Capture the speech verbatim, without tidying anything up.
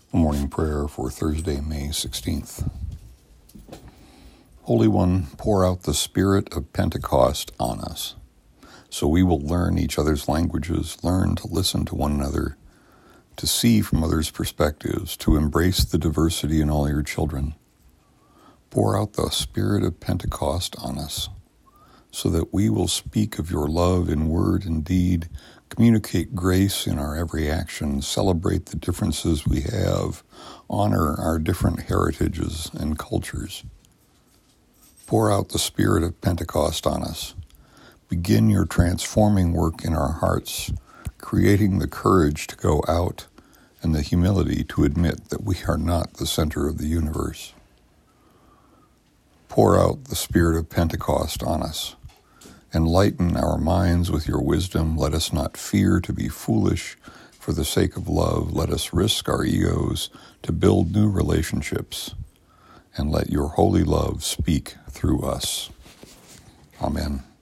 Morning prayer for Thursday, May sixteenth. Holy One, pour out the Spirit of Pentecost on us, so we will learn each other's languages, learn to listen to one another, to see from others' perspectives, to embrace the diversity in all your children. Pour out the Spirit of Pentecost on us, so that we will speak of your love in word and deed, communicate grace in our every action, celebrate the differences we have, honor our different heritages and cultures. Pour out the Spirit of Pentecost on us. Begin your transforming work in our hearts, creating the courage to go out and the humility to admit that we are not the center of the universe. Pour out the Spirit of Pentecost on us. Enlighten our minds with your wisdom. Let us not fear to be foolish for the sake of love. Let us risk our egos to build new relationships. And let your holy love speak through us. Amen.